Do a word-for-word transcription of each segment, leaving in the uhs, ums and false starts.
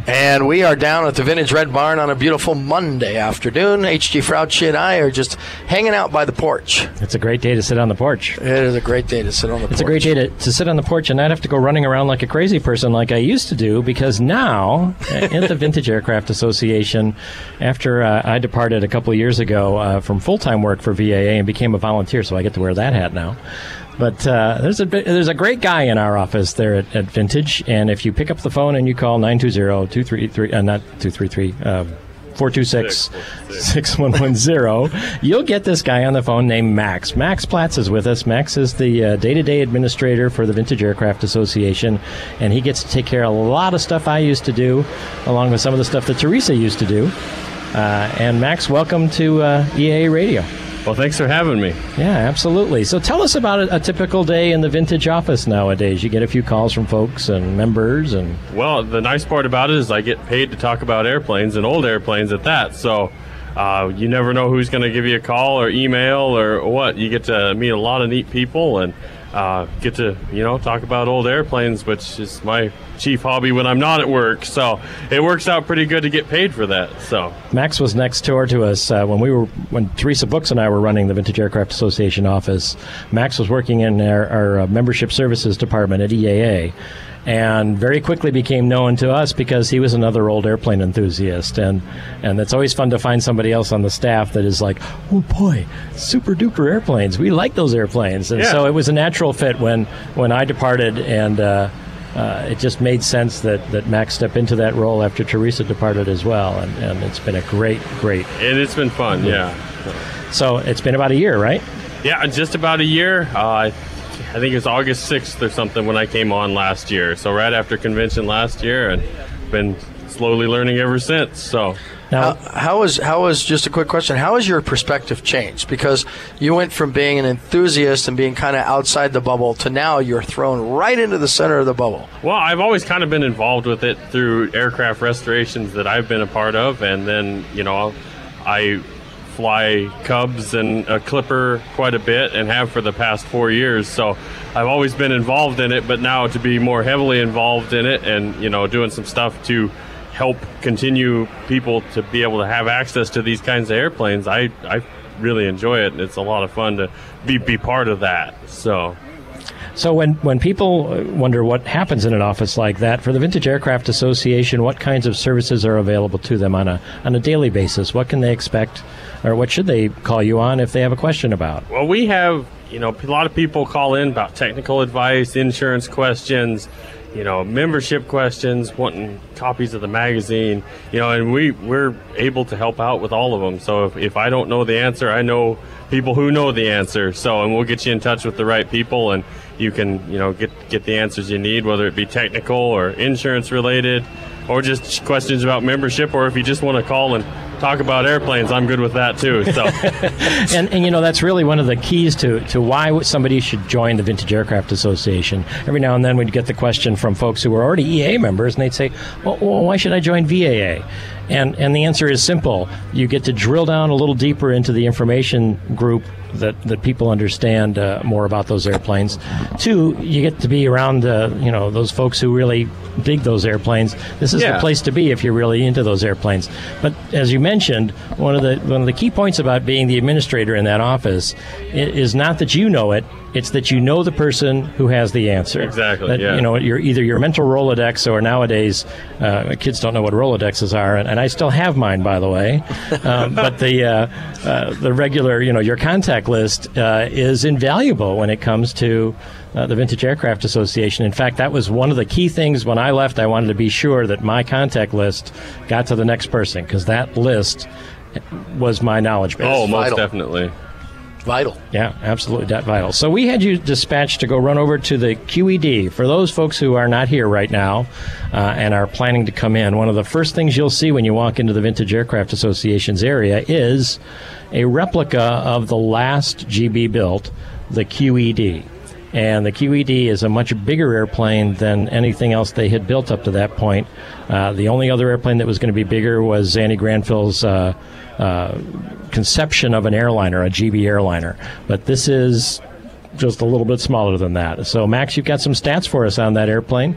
And we are down at the Vintage Red Barn on a beautiful Monday afternoon. H G Frautschi and I are just hanging out by the porch. It's a great day to sit on the porch. It is a great day to sit on the porch. It's a great day to, to sit on the porch and not have to go running around like a crazy person like I used to do, because now, at the Vintage Aircraft Association, after uh, I departed a couple of years ago uh, from full-time work for V A A and became a volunteer, so I get to wear that hat now. But uh, there's a there's a great guy in our office there at, at Vintage, and if you pick up the phone and you call nine two zero, two three three, uh, not two three three, uh, four two six, six one one zero, you'll get this guy on the phone named Max. Max Platz is with us. Max is the uh, day-to-day administrator for the Vintage Aircraft Association, and he gets to take care of a lot of stuff I used to do, along with some of the stuff that Teresa used to do. Uh, and Max, welcome to uh, E A A Radio. Well, thanks for having me. Yeah, absolutely. So tell us about a, a typical day in the Vintage office nowadays. You get a few calls from folks and members. and Well, the nice part about it is I get paid to talk about airplanes, and old airplanes at that. So uh, you never know who's going to give you a call or email or what. You get to meet a lot of neat people and uh, get to, you know, talk about old airplanes, which is my chief hobby when I'm not at work. So it works out pretty good to get paid for that. So Max was next door to us uh, when we were when Teresa Books and I were running the Vintage Aircraft Association office. Max was working in our, our uh, membership services department at E A A, and very quickly became known to us because he was another old airplane enthusiast, and and it's always fun to find somebody else on the staff that is like, oh boy, super duper airplanes, we like those airplanes. And yeah. So it was a natural fit when when I departed, and uh, uh, it just made sense that, that Max step into that role after Teresa departed as well, and, and it's been a great, great... And it's been fun, yeah. So it's been about a year, right? Yeah, just about a year. Uh, I think it was August sixth or something when I came on last year. So right after convention last year, and been slowly learning ever since. So Now, how, how is how is just a quick question? How has your perspective changed? Because you went from being an enthusiast and being kind of outside the bubble to now you're thrown right into the center of the bubble. Well, I've always kind of been involved with it through aircraft restorations that I've been a part of, and then you know, I fly Cubs and a Clipper quite a bit and have for the past four years. So I've always been involved in it, but now to be more heavily involved in it and you know, doing some stuff to help continue people to be able to have access to these kinds of airplanes, I, I really enjoy it, and it's a lot of fun to be, be part of that. So so when, when people wonder what happens in an office like that, for the Vintage Aircraft Association, what kinds of services are available to them on a on a daily basis? What can they expect, or what should they call you on if they have a question about? Well, we have, you know, a lot of people call in about technical advice, insurance questions, you know, membership questions, wanting copies of the magazine, you know, and we, we're able to help out with all of them. So if, if I don't know the answer, I know people who know the answer. So, and we'll get you in touch with the right people, and you can, you know, get, get the answers you need, whether it be technical or insurance related, or just questions about membership, or if you just want to call and talk about airplanes, I'm good with that too. So, and, and you know, that's really one of the keys to, to why somebody should join the Vintage Aircraft Association. Every now and then we'd get the question from folks who were already E A members, and they'd say, well, well, why should I join V A A? And and the answer is simple. You get to drill down a little deeper into the information group that, that people understand uh, more about those airplanes. Two, you get to be around uh, you know, those folks who really dig those airplanes. This is yeah. the place to be if you're really into those airplanes. But as you mentioned, one of the one of the key points about being the administrator in that office is not that you know it, it's that you know the person who has the answer. Exactly, that, yeah. You know, you're either your mental Rolodex, or nowadays, uh, kids don't know what Rolodexes are, and, and I still have mine, by the way. Um, but the uh, uh, the regular, you know, your contact list uh, is invaluable when it comes to uh, the Vintage Aircraft Association. In fact, that was one of the key things when I left. I wanted to be sure that my contact list got to the next person, because that list was my knowledge base. oh, most vital. definitely. Vital. Yeah, absolutely, that vital. So we had you dispatched to go run over to the Q E D. For those folks who are not here right now uh, and are planning to come in, one of the first things you'll see when you walk into the Vintage Aircraft Association's area is a replica of the last G B built, the Q E D. And the Q E D is a much bigger airplane than anything else they had built up to that point. Uh, the only other airplane that was going to be bigger was Zanny Granville's uh, uh, conception of an airliner, a G B airliner. But this is just a little bit smaller than that. So, Max, you've got some stats for us on that airplane.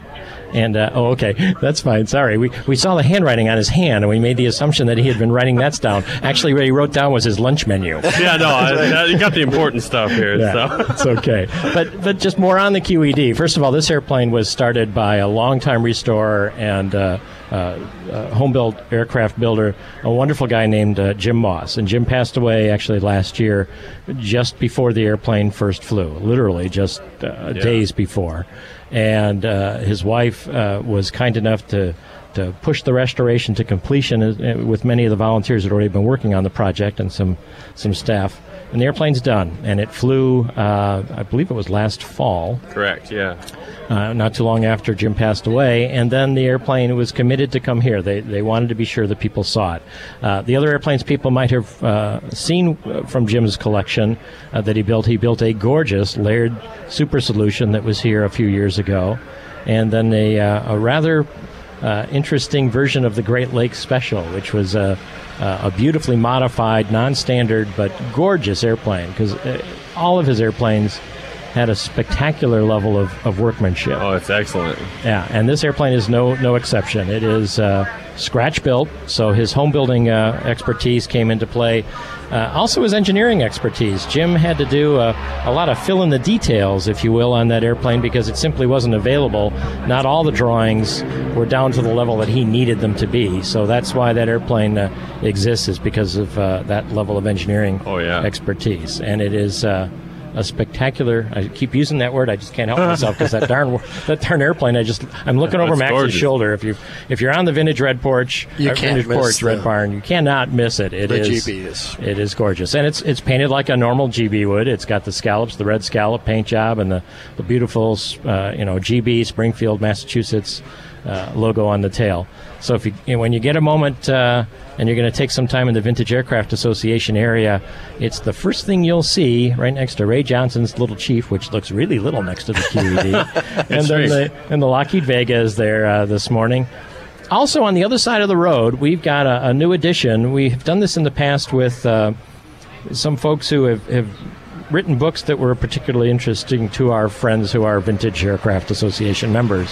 And, uh, oh, okay, that's fine. Sorry. We we saw the handwriting on his hand, and we made the assumption that he had been writing that down. Actually, what he wrote down was his lunch menu. Yeah, no, I, you got the important stuff here. Yeah, so. It's okay. But but just more on the Q E D. First of all, this airplane was started by a longtime restorer and uh, uh, uh, home-built aircraft builder, a wonderful guy named uh, Jim Moss. And Jim passed away actually last year, just before the airplane first flew, literally just uh, Yeah. days before. And uh, his wife uh, was kind enough to to push the restoration to completion uh, with many of the volunteers that had already been working on the project and some some staff. And the airplane's done, and it flew, uh, I believe it was last fall, Correct, yeah. uh, not too long after Jim passed away, and then the airplane was committed to come here. They they wanted to be sure that people saw it. Uh, the other airplanes people might have uh, seen from Jim's collection uh, that he built, he built a gorgeous layered super solution that was here a few years ago, and then a, uh, a rather uh, interesting version of the Great Lakes Special, which was a, a beautifully modified, non-standard, but gorgeous airplane, because uh, all of his airplanes had a spectacular level of, of workmanship. Oh, it's excellent. Yeah, and this airplane is no no exception. It is uh, scratch built, so his home building uh, expertise came into play. Uh, also, his engineering expertise. Jim had to do a, a lot of fill in the details, if you will, on that airplane because it simply wasn't available. Not all the drawings were down to the level that he needed them to be. So that's why that airplane uh, exists, is because of uh, that level of engineering Oh, yeah. expertise. And it is Uh, a spectacular. I keep using that word. I just can't help myself because that darn that darn airplane. I just I'm looking over That's Max's gorgeous. shoulder. If you if you're on the vintage Red Porch, You uh, can't vintage miss porch the- Red Barn, you cannot miss it. It The is G B is. it is gorgeous, and it's it's painted like a normal G B would. It's got the scallops, the red scallop paint job, and the the beautiful uh, you know G B Springfield, Massachusetts uh, logo on the tail. So if you, you know, when you get a moment uh, and you're going to take some time in the Vintage Aircraft Association area, it's the first thing you'll see right next to Ray Johnson's Little Chief, which looks really little next to the Q E D, and then the, and the Lockheed Vega is there uh, this morning. Also, on the other side of the road, we've got a, a new addition. We've done this in the past with uh, some folks who have, have written books that were particularly interesting to our friends who are Vintage Aircraft Association members.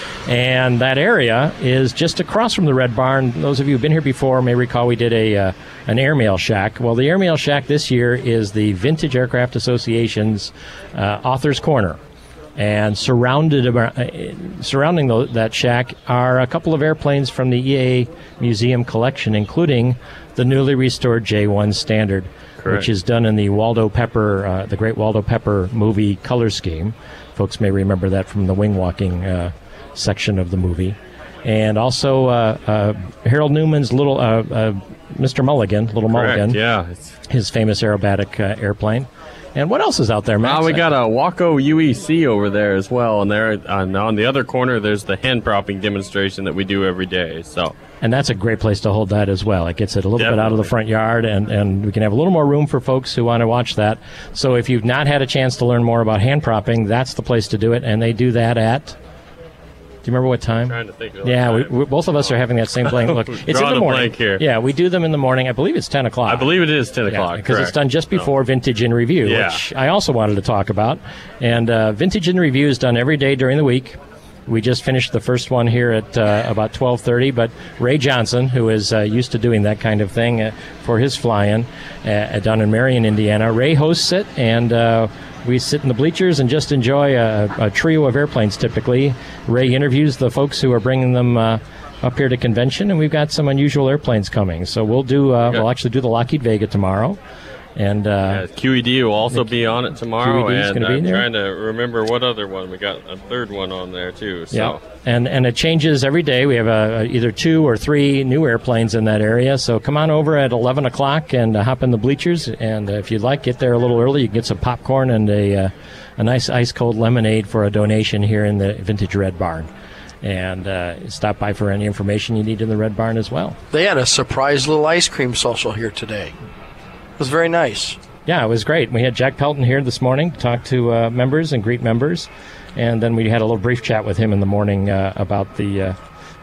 And that area is just across from the Red Barn. Those of you who've been here before may recall we did a uh, an airmail shack. Well, the airmail shack this year is the Vintage Aircraft Association's uh, Author's Corner. And surrounded about, uh, surrounding the, that shack are a couple of airplanes from the E A Museum collection, including the newly restored J one Standard, Correct. which is done in the Waldo Pepper, uh, the Great Waldo Pepper movie color scheme. Folks may remember that from the wing walking uh, section of the movie. And also uh, uh, Harold Newman's little uh, uh, Mister Mulligan, Little Correct, Mulligan, yeah. It's, his famous aerobatic uh, airplane. And what else is out there, Max? ah, we got a Waco U E C over there as well, and there on, on the other corner there's the hand propping demonstration that we do every day. So And that's a great place to hold that as well. It gets it a little bit out of the Definitely. front yard, and, and we can have a little more room for folks who want to watch that. So if you've not had a chance to learn more about hand propping, that's the place to do it. And they do that at... Do you remember what time? trying to think of Yeah, we, the time. we, both of us are having that same blank look. It's in Drawing the a morning. blank here. Yeah, we do them in the morning. I believe it's ten o'clock. I believe it is ten o'clock. Because it's correct. done just before Vintage in Review, Yeah. which I also wanted to talk about. And uh, Vintage in Review is done every day during the week. We just finished the first one here at uh, about twelve thirty, but Ray Johnson, who is uh, used to doing that kind of thing uh, for his fly-in uh, down in Marion, Indiana, Ray hosts it, and uh, we sit in the bleachers and just enjoy a, a trio of airplanes typically. Ray interviews the folks who are bringing them uh, up here to convention, and we've got some unusual airplanes coming. So we'll do. Uh, Okay. we'll actually do the Lockheed Vega tomorrow, and uh, Yeah, Q E D will also be on it tomorrow, Q E D is and gonna be I'm there. trying to remember what other one. We got a third one on there too. So yeah, and and it changes every day. We have uh, either two or three new airplanes in that area. So come on over at eleven o'clock and uh, hop in the bleachers. And uh, if you'd like, get there a little early. You can get some popcorn and a uh, a nice ice cold lemonade for a donation here in the Vintage Red Barn. And uh, stop by for any information you need in the Red Barn as well. They had a surprise little ice cream social here today. It was very nice. Yeah, it was great. We had Jack Pelton here this morning to talk to uh, members and greet members, and then we had a little brief chat with him in the morning uh, about the uh,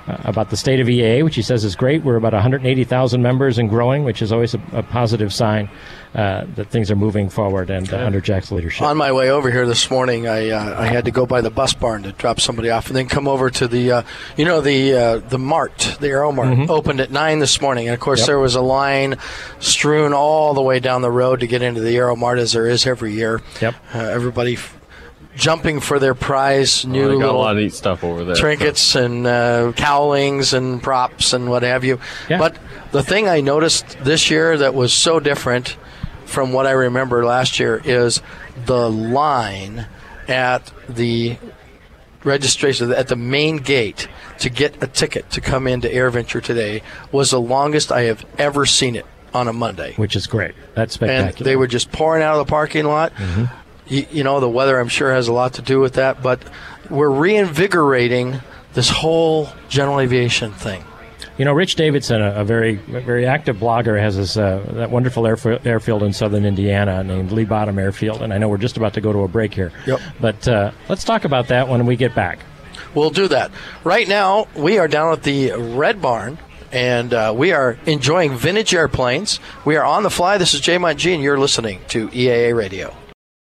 uh, about the state of E A A, which he says is great. We're about one hundred eighty thousand members and growing, which is always a, a positive sign uh, that things are moving forward and uh, under Jack's leadership. On my way over here this morning, I uh, I had to go by the bus barn to drop somebody off, and then come over to the uh, you know the uh, the Mart, the Aero Mart, mm-hmm. opened at nine this morning, and of course yep. there was a line strewn all the way down the road to get into the Aero Mart, as there is every year. Yep, uh, everybody f- jumping for their prize, new oh, got little a lot of neat stuff over there. Trinkets and uh, cowlings and props and what have you. Yeah. But the thing I noticed this year that was so different from what I remember last year is the line at the registration, at the main gate to get a ticket to come into AirVenture today was the longest I have ever seen it on a Monday. Which is great. That's spectacular. And they were just pouring out of the parking lot. Mm-hmm. You, you know, the weather, I'm sure, has a lot to do with that, but we're reinvigorating this whole general aviation thing. You know, Rich Davidson, a, a very very active blogger, has this, uh, that wonderful airf- airfield in southern Indiana named Lee Bottom Airfield, and I know we're just about to go to a break here. Yep. But uh, let's talk about that when we get back. We'll do that. Right now, we are down at the Red Barn, and uh, we are enjoying vintage airplanes. We are on the fly. This is Jay Mont G, and you're listening to E A A Radio.